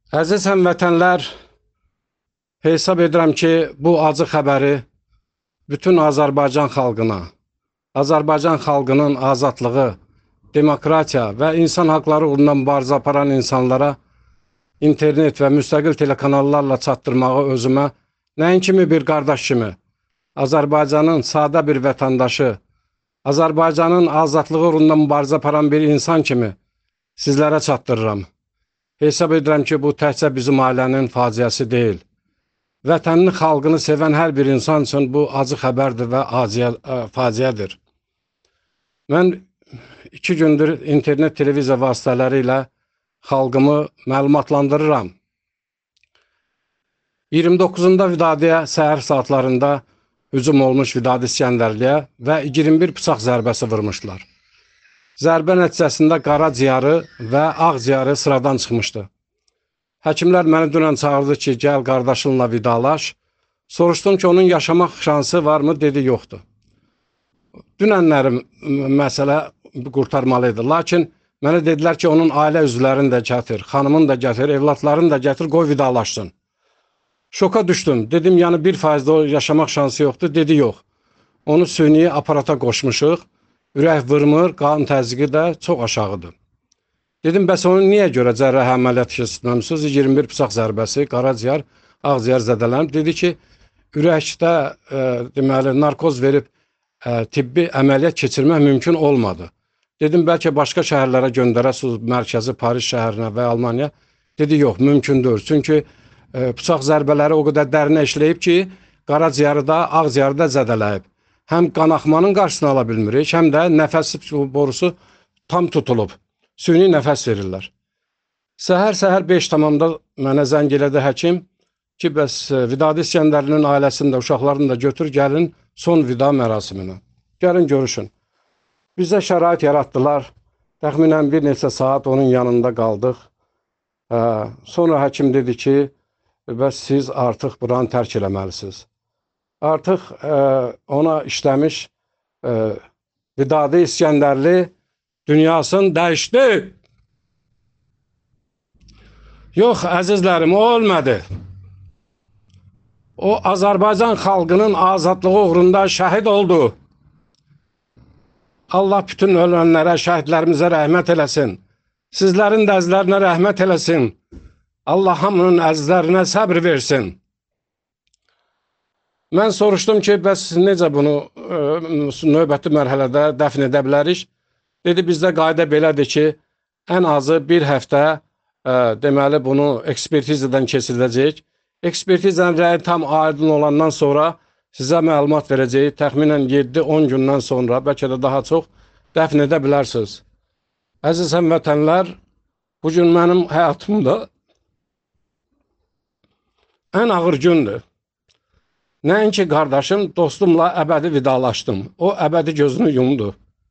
Əziz həmvətənlər, hesab edirəm ki, bu acı xəbəri bütün Azərbaycan xalqına, Azərbaycan xalqının azadlığı, demokratiya və insan haqları uğrunda mübarizə aparan insanlara internet və müstəqil telekanallarla çatdırmağı özümə nəinki bir qardaş kimi, Azərbaycanın sadə bir vətəndaşı, Azərbaycanın azadlığı uğrunda mübarizə aparan bir insan kimi sizlərə çatdırıram. Hesab edirəm ki, bu təkcə bizim ailənin faciəsi deyil. Vətənini, xalqını sevən hər bir insan üçün bu acı xəbərdir və faciədir. Mən 2 gündür internet, televiziya vasitələri ilə xalqımı məlumatlandırıram. 29-unda Vidadiyə səhər saatlarında hücum olmuş Vidadi İskəndərliyə və 21 bıçaq zərbəsi vurmuşlar. Zərbə nəticəsində qaraciyarı və ağciyarı sıradan çıxmışdı. Həkimlər məni dünən çağırdı ki, gəl qardaşınla vidalaş. Soruşdum ki, onun yaşamaq şansı varmı? Dedi, yoxdur. Dünənləri məsələ qurtarmalıydı. Lakin mənə dedilər ki, onun ailə üzvlərini də gətir, xanımını da gətir, evlatlarını da gətir, qoy vidalaşsın. Şoka düşdüm. Dedim, yəni 1% o yaşamaq şansı yoxdur. Dedi, yox. Onu süni aparata qoşmuşuq. Ürək vurmur, qan təzyiqi də çox aşağıdır. Dedim, bəs onu niyə görə cərrah əməliyyat keçirməmisiniz? 21 bıçaq zərbəsi, qaraciyər, ağciyər zədələnib. Dedi ki, ürəkdə deməli, narkoz verib tibbi əməliyyat keçirmək mümkün olmadı. Dedim, bəlkə başqa şəhərlərə göndərəsiniz, mərkəzi Paris şəhərinə və Almaniya. Dedi, yox, mümkündür. Çünki bıçaq zərbələri o qədər dərinə işləyib ki, qaraciyəri də, ağciyəri də zədələyib. Həm qanaxmanın qarşısını ala bilmirik, həm də nəfəs borusu tam tutulub. Süni nəfəs verirlər. Səhər 5 tamamda mənə zəng elədi həkim ki, bəs Vidadi İskəndərlinin ailəsində, uşaqlarını da götür, gəlin son vida mərasiminə. Gəlin görüşün. Bizə şərait yaratdılar. Təxminən bir neçə saat onun yanında qaldıq. Sonra həkim dedi ki, bəs siz artıq buranı tərk eləməlisiniz. Artıq ona işləmiş Vidadi İskəndərli dünyasını dəyişdi. Yox, əzizlərim, o ölmədi. O, Azərbaycan xalqının azadlığı uğrunda şəhid oldu. Allah bütün ölənlərə, şəhidlərimizə rəhmət eləsin. Sizlərin də əzizlərinə rəhmət eləsin. Allah hamının əzizlərinə səbr versin. Mən soruşdum ki, bəs necə bunu növbəti mərhələdə dəfn edə bilərik? Dedi, bizdə qayda belədir ki, ən azı bir həftə deməli bunu ekspertizadan keçiriləcək. Ekspertizanın rəyi tam aydın olandan sonra sizə məlumat verəcək. Təxminən 7-10 gündən sonra, bəlkə də daha çox dəfn edə bilərsiniz. Əziz həmvətənlər, bugün mənim həyatımda ən ağır gündür. Nəinki qardaşım, dostumla əbədi vidalaşdım. O əbədi gözünü yumdu.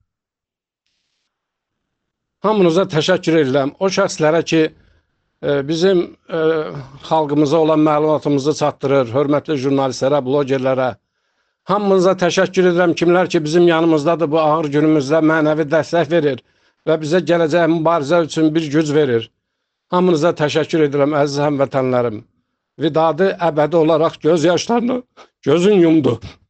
Hamınıza təşəkkür edirəm. O şəxslərə ki, bizim xalqımıza olan məlumatımızı çatdırır, hörmətli jurnalistlərə, blogerlərə. Hamınıza təşəkkür edirəm. Kimlər ki, bizim yanımızdadır, bu ağır günümüzdə mənəvi dəstək verir və bizə gələcək mübarizə üçün bir güc verir. Hamınıza təşəkkür edirəm, əziz həmvətənlərim. Vidadi əbədi olaraq göz yaşlarını gözün yumdu.